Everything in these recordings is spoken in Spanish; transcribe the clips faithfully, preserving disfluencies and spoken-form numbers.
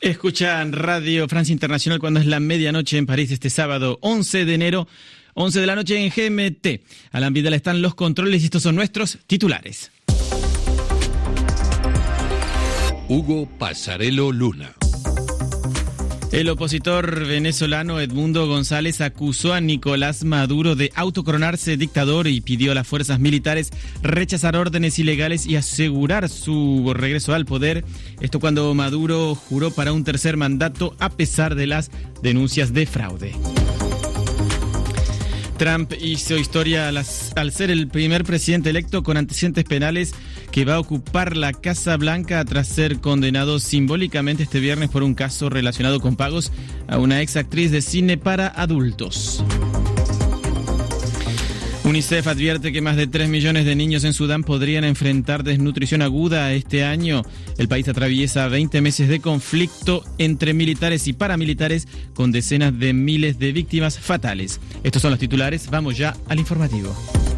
Escuchan Radio Francia Internacional cuando es la medianoche en París este sábado once de enero, once de la noche en G M T. Alan Vidal están los controles y estos son nuestros titulares. Hugo Pasarello Luna. El opositor venezolano Edmundo González acusó a Nicolás Maduro de autocoronarse dictador y pidió a las fuerzas militares rechazar órdenes ilegales y asegurar su regreso al poder. Esto cuando Maduro juró para un tercer mandato a pesar de las denuncias de fraude. Trump hizo historia al, al ser el primer presidente electo con antecedentes penales que va a ocupar la Casa Blanca tras ser condenado simbólicamente este viernes por un caso relacionado con pagos a una ex actriz de cine para adultos. UNICEF advierte que más de tres millones de niños en Sudán podrían enfrentar desnutrición aguda este año. El país atraviesa veinte meses de conflicto entre militares y paramilitares con decenas de miles de víctimas fatales. Estos son los titulares. Vamos ya al informativo.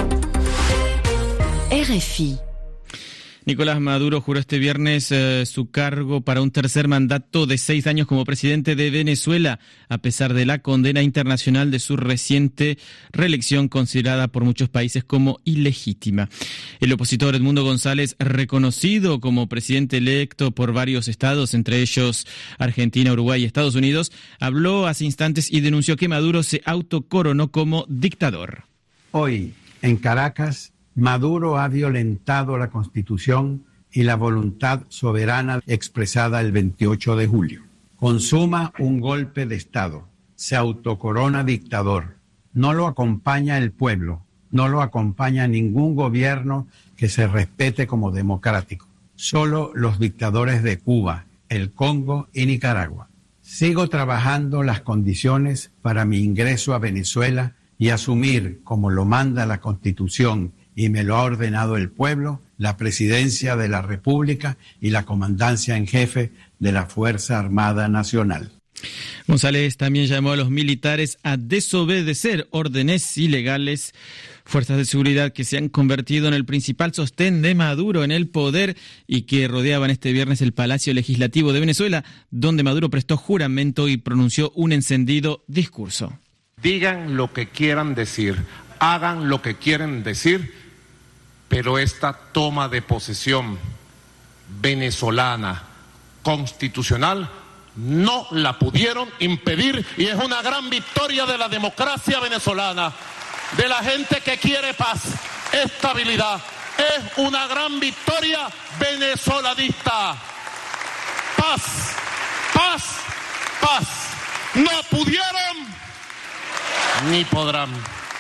R F I. Nicolás Maduro juró este viernes eh, su cargo para un tercer mandato de seis años como presidente de Venezuela, a pesar de la condena internacional de su reciente reelección considerada por muchos países como ilegítima. El opositor Edmundo González, reconocido como presidente electo por varios estados, entre ellos Argentina, Uruguay y Estados Unidos, habló hace instantes y denunció que Maduro se autocoronó como dictador. Hoy, en Caracas, Maduro ha violentado la Constitución y la voluntad soberana expresada el veintiocho de julio. Consuma un golpe de Estado, se autocorona dictador. No lo acompaña el pueblo, no lo acompaña ningún gobierno que se respete como democrático. Solo los dictadores de Cuba, el Congo y Nicaragua. Sigo trabajando las condiciones para mi ingreso a Venezuela y asumir, como lo manda la Constitución y me lo ha ordenado el pueblo, la presidencia de la República y la comandancia en jefe de la Fuerza Armada Nacional. González también llamó a los militares a desobedecer órdenes ilegales, fuerzas de seguridad que se han convertido en el principal sostén de Maduro en el poder y que rodeaban este viernes el Palacio Legislativo de Venezuela, donde Maduro prestó juramento y pronunció un encendido discurso. Digan lo que quieran decir, hagan lo que quieren decir, pero esta toma de posesión venezolana constitucional no la pudieron impedir y es una gran victoria de la democracia venezolana, de la gente que quiere paz, estabilidad. Es una gran victoria venezolanista. Paz, paz, paz. No pudieron ni podrán.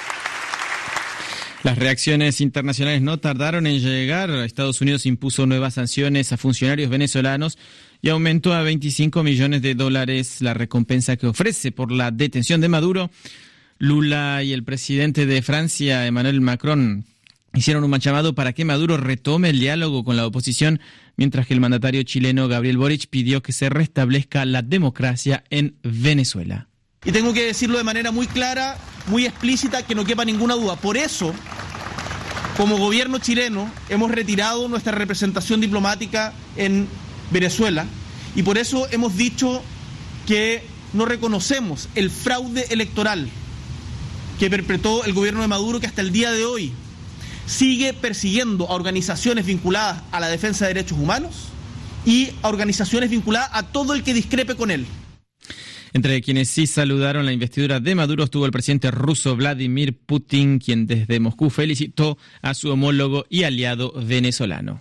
Las reacciones internacionales no tardaron en llegar. Estados Unidos impuso nuevas sanciones a funcionarios venezolanos y aumentó a veinticinco millones de dólares la recompensa que ofrece por la detención de Maduro. Lula y el presidente de Francia, Emmanuel Macron, hicieron un llamado para que Maduro retome el diálogo con la oposición, mientras que el mandatario chileno Gabriel Boric pidió que se restablezca la democracia en Venezuela. Y tengo que decirlo de manera muy clara, muy explícita, que no quepa ninguna duda. Por eso, como gobierno chileno, hemos retirado nuestra representación diplomática en Venezuela y por eso hemos dicho que no reconocemos el fraude electoral que perpetró el gobierno de Maduro, que hasta el día de hoy sigue persiguiendo a organizaciones vinculadas a la defensa de derechos humanos y a organizaciones vinculadas a todo el que discrepe con él. Entre quienes sí saludaron la investidura de Maduro estuvo el presidente ruso Vladimir Putin, quien desde Moscú felicitó a su homólogo y aliado venezolano.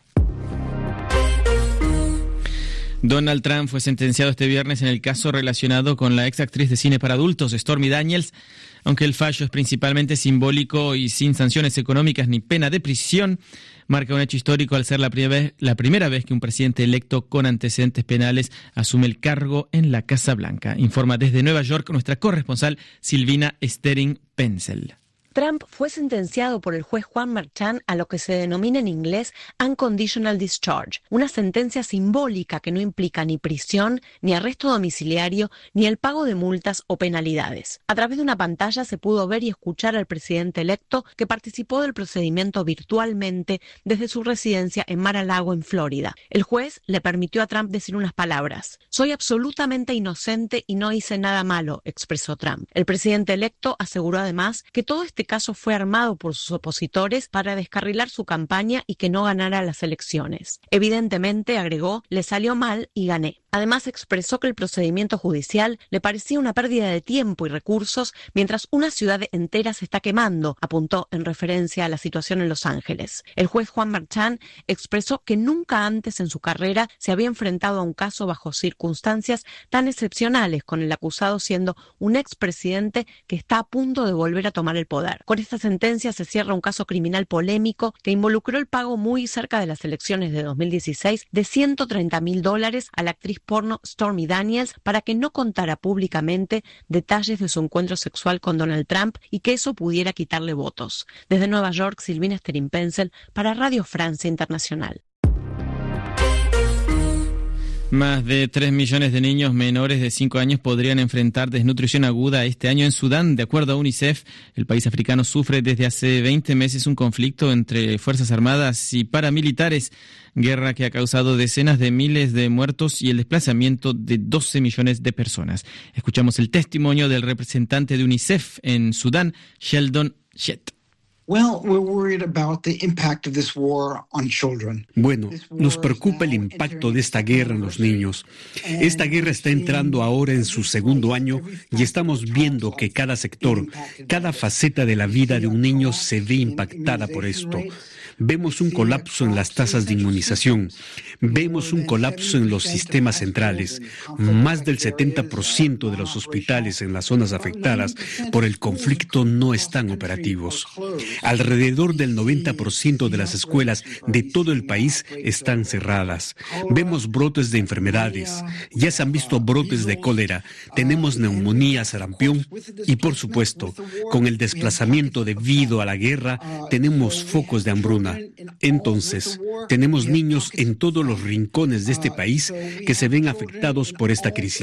Donald Trump fue sentenciado este viernes en el caso relacionado con la ex actriz de cine para adultos Stormy Daniels. Aunque el fallo es principalmente simbólico y sin sanciones económicas ni pena de prisión, marca un hecho histórico al ser la primera vez, la primera vez que un presidente electo con antecedentes penales asume el cargo en la Casa Blanca. Informa desde Nueva York nuestra corresponsal Silvina Stering Penzel. Trump fue sentenciado por el juez Juan Merchan a lo que se denomina en inglés Unconditional Discharge, una sentencia simbólica que no implica ni prisión, ni arresto domiciliario, ni el pago de multas o penalidades. A través de una pantalla se pudo ver y escuchar al presidente electo, que participó del procedimiento virtualmente desde su residencia en Mar-a-Lago, en Florida. El juez le permitió a Trump decir unas palabras. «Soy absolutamente inocente y no hice nada malo», expresó Trump. El presidente electo aseguró además que todo este caso fue armado por sus opositores para descarrilar su campaña y que no ganara las elecciones. Evidentemente, agregó, le salió mal y gané. Además, expresó que el procedimiento judicial le parecía una pérdida de tiempo y recursos mientras una ciudad entera se está quemando, apuntó en referencia a la situación en Los Ángeles. El juez Juan Merchan expresó que nunca antes en su carrera se había enfrentado a un caso bajo circunstancias tan excepcionales, con el acusado siendo un expresidente que está a punto de volver a tomar el poder. Con esta sentencia se cierra un caso criminal polémico que involucró el pago muy cerca de las elecciones de dos mil dieciséis de ciento treinta mil dólares a la actriz porno Stormy Daniels para que no contara públicamente detalles de su encuentro sexual con Donald Trump y que eso pudiera quitarle votos. Desde Nueva York, Silvina Sterin-Pencil para Radio Francia Internacional. Más de tres millones de niños menores de cinco años podrían enfrentar desnutrición aguda este año en Sudán. De acuerdo a UNICEF, el país africano sufre desde hace veinte meses un conflicto entre fuerzas armadas y paramilitares, guerra que ha causado decenas de miles de muertos y el desplazamiento de doce millones de personas. Escuchamos el testimonio del representante de UNICEF en Sudán, Sheldon Shett. Bueno, nos preocupa el impacto de esta guerra en los niños. Esta guerra está entrando ahora en su segundo año y estamos viendo que cada sector, cada faceta de la vida de un niño se ve impactada por esto. Vemos un colapso en las tasas de inmunización. Vemos un colapso en los sistemas centrales. Más del setenta por ciento de los hospitales en las zonas afectadas por el conflicto no están operativos. Alrededor del noventa por ciento de las escuelas de todo el país están cerradas. Vemos brotes de enfermedades. Ya se han visto brotes de cólera. Tenemos neumonía, sarampión y, por supuesto, con el desplazamiento debido a la guerra, tenemos focos de hambruna. Entonces, tenemos niños en todos los rincones de este país que se ven afectados por esta crisis.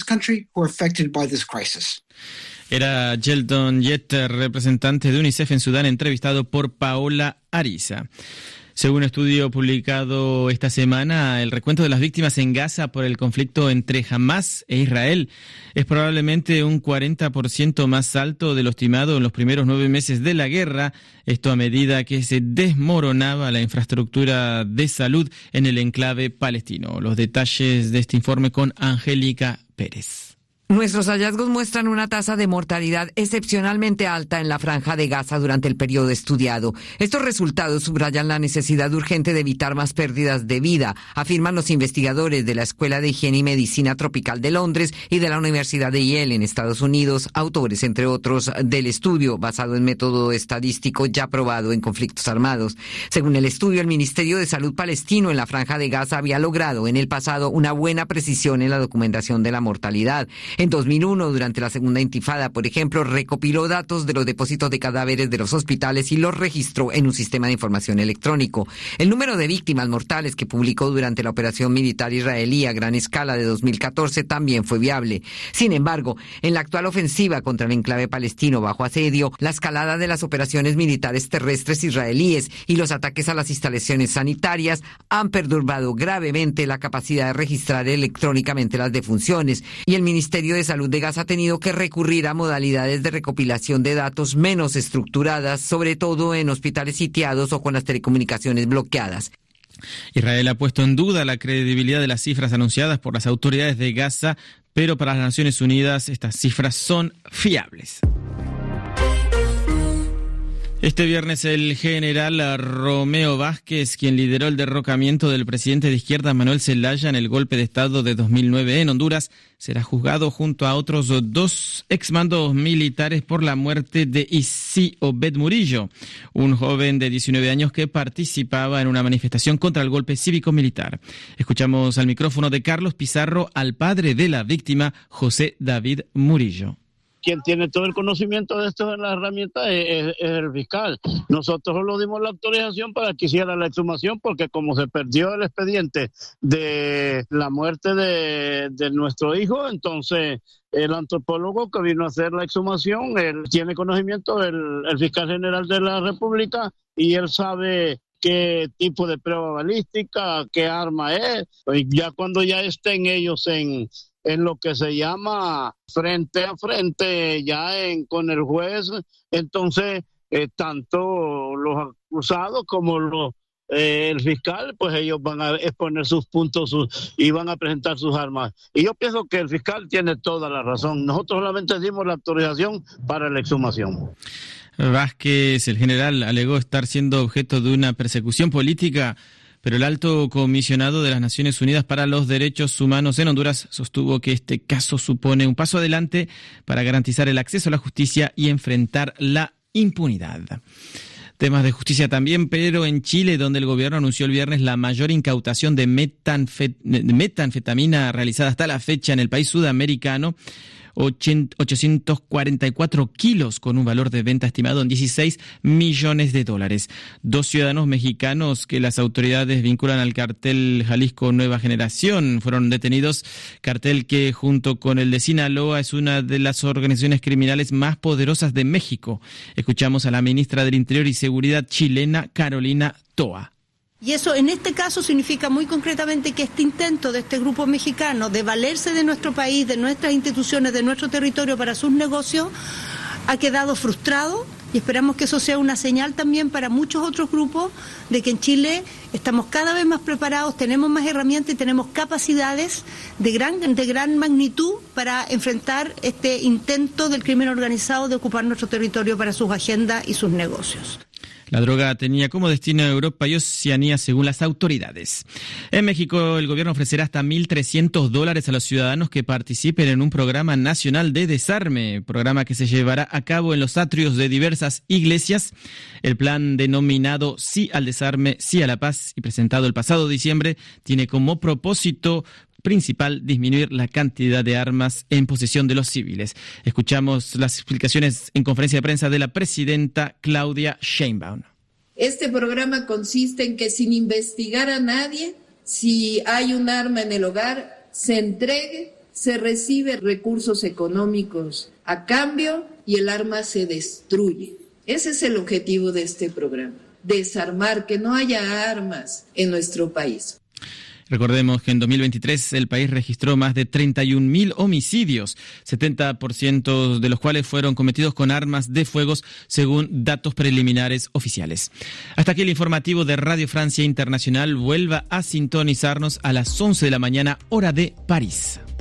Era Sheldon Shett, representante de UNICEF en Sudán, entrevistado por Paola Ariza. Según un estudio publicado esta semana, el recuento de las víctimas en Gaza por el conflicto entre Hamás e Israel es probablemente un cuarenta por ciento más alto de lo estimado en los primeros nueve meses de la guerra, esto a medida que se desmoronaba la infraestructura de salud en el enclave palestino. Los detalles de este informe con Angélica Pérez. Nuestros hallazgos muestran una tasa de mortalidad excepcionalmente alta en la franja de Gaza durante el periodo estudiado. Estos resultados subrayan la necesidad urgente de evitar más pérdidas de vida, afirman los investigadores de la Escuela de Higiene y Medicina Tropical de Londres y de la Universidad de Yale en Estados Unidos, autores, entre otros, del estudio basado en método estadístico ya probado en conflictos armados. Según el estudio, el Ministerio de Salud palestino en la franja de Gaza había logrado en el pasado una buena precisión en la documentación de la mortalidad. En dos mil uno, durante la segunda intifada, por ejemplo, recopiló datos de los depósitos de cadáveres de los hospitales y los registró en un sistema de información electrónico. El número de víctimas mortales que publicó durante la operación militar israelí a gran escala de dos mil catorce también fue viable. Sin embargo, en la actual ofensiva contra el enclave palestino bajo asedio, la escalada de las operaciones militares terrestres israelíes y los ataques a las instalaciones sanitarias han perturbado gravemente la capacidad de registrar electrónicamente las defunciones, y el Ministerio de Salud de Gaza ha tenido que recurrir a modalidades de recopilación de datos menos estructuradas, sobre todo en hospitales sitiados o con las telecomunicaciones bloqueadas. Israel ha puesto en duda la credibilidad de las cifras anunciadas por las autoridades de Gaza, pero para las Naciones Unidas estas cifras son fiables. Este viernes el general Romeo Vázquez, quien lideró el derrocamiento del presidente de izquierda Manuel Zelaya en el golpe de Estado de dos mil nueve en Honduras, será juzgado junto a otros dos exmandos militares por la muerte de Isi Obed Murillo, un joven de diecinueve años que participaba en una manifestación contra el golpe cívico-militar. Escuchamos al micrófono de Carlos Pizarro al padre de la víctima, José David Murillo. quien tiene todo el conocimiento de esto en la herramienta es, es, es el fiscal. Nosotros solo dimos la autorización para que hiciera la exhumación, porque como se perdió el expediente de la muerte de, de nuestro hijo, entonces el antropólogo que vino a hacer la exhumación, él tiene conocimiento, el, el fiscal general de la República, y él sabe qué tipo de prueba balística, qué arma es, y ya cuando ya estén ellos en, en lo que se llama frente a frente, ya en, con el juez, entonces eh, tanto los acusados como los Eh, el fiscal, pues ellos van a exponer sus puntos sus, y van a presentar sus armas. Y yo pienso que el fiscal tiene toda la razón. Nosotros solamente dimos la autorización para la exhumación. Vázquez, el general, alegó estar siendo objeto de una persecución política, pero el alto comisionado de las Naciones Unidas para los Derechos Humanos en Honduras sostuvo que este caso supone un paso adelante para garantizar el acceso a la justicia y enfrentar la impunidad. Temas de justicia también, pero en Chile, donde el gobierno anunció el viernes la mayor incautación de metanfet- metanfetamina realizada hasta la fecha en el país sudamericano, ochocientos cuarenta y cuatro kilos, con un valor de venta estimado en dieciséis millones de dólares. Dos ciudadanos mexicanos que las autoridades vinculan al cartel Jalisco Nueva Generación fueron detenidos, cartel que junto con el de Sinaloa es una de las organizaciones criminales más poderosas de México. Escuchamos a la ministra del Interior y Seguridad chilena, Carolina Toa. Y eso en este caso significa muy concretamente que este intento de este grupo mexicano de valerse de nuestro país, de nuestras instituciones, de nuestro territorio para sus negocios, ha quedado frustrado, y esperamos que eso sea una señal también para muchos otros grupos de que en Chile estamos cada vez más preparados, tenemos más herramientas y tenemos capacidades de gran, de gran magnitud para enfrentar este intento del crimen organizado de ocupar nuestro territorio para sus agendas y sus negocios. La droga tenía como destino Europa y Oceanía, según las autoridades. En México, el gobierno ofrecerá hasta mil trescientos dólares a los ciudadanos que participen en un programa nacional de desarme, programa que se llevará a cabo en los atrios de diversas iglesias. El plan denominado Sí al Desarme, Sí a la Paz, y presentado el pasado diciembre, tiene como propósito principal disminuir la cantidad de armas en posesión de los civiles. Escuchamos las explicaciones en conferencia de prensa de la presidenta Claudia Sheinbaum. Este programa consiste en que sin investigar a nadie, si hay un arma en el hogar, se entregue, se recibe recursos económicos a cambio y el arma se destruye. Ese es el objetivo de este programa, desarmar, que no haya armas en nuestro país. Recordemos que en dos mil veintitrés el país registró más de treinta y un mil homicidios, setenta por ciento de los cuales fueron cometidos con armas de fuego, según datos preliminares oficiales. Hasta aquí el informativo de Radio Francia Internacional. Vuelva a sintonizarnos a las once de la mañana, hora de París.